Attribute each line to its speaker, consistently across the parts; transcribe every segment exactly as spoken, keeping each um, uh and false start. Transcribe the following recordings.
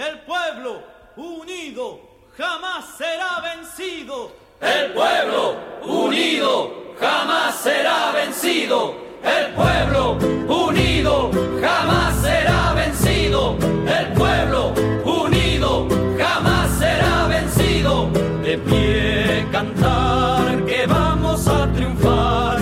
Speaker 1: El pueblo unido jamás será vencido.
Speaker 2: El pueblo unido jamás será vencido. El pueblo unido jamás será vencido. El pueblo unido jamás será vencido. De pie cantar que vamos a triunfar.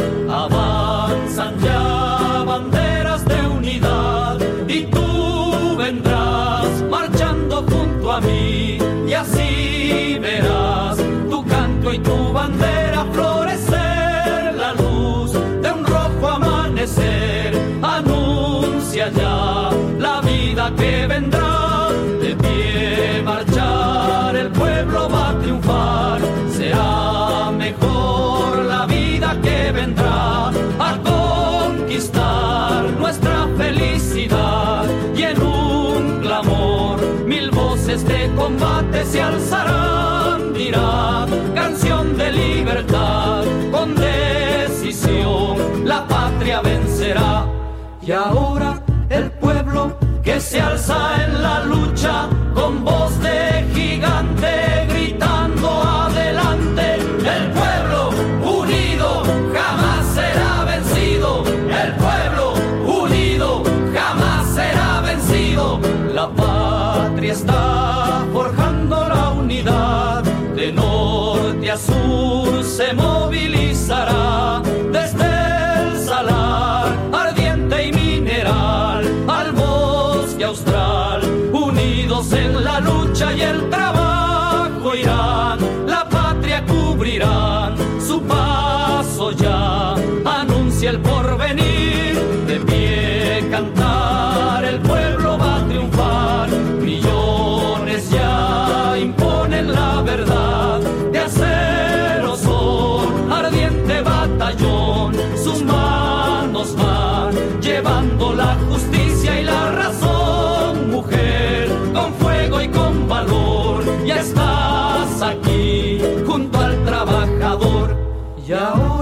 Speaker 2: Avanzan ya banderas de unidad y tú vendrás marchando junto a mí y así verás tu canto y tu bandera florecer. La luz de un rojo amanecer anuncia ya la vida que vendrá. De pie marchar el pueblo va a triunfar. Será mejor la vida que vendrá a conquistar nuestra felicidad. Y en un clamor mil voces de combate se alzarán. Dirán canción de libertad, con decisión la patria vencerá. Y ahora el pueblo que se alza en la lucha con voz de gigante gritando adelante. El pueblo unido jamás será vencido. El pueblo unido jamás será vencido. La patria está forjando la unidad. De norte a sur se movilizará. Desde el salar ardiente y mineral al bosque austral, unidos en la lucha y el trabajo irán. La patria cubrirán, su paso ya anuncia el porvenir. De pie cantar el pueblo va a triunfar. Millones ya imponen la verdad. De acero son ardiente batallón. Sus manos van llevando la justicia y la razón. Mujer, con fuego y con valor, ya estás aquí junto al trabajador. Y ahora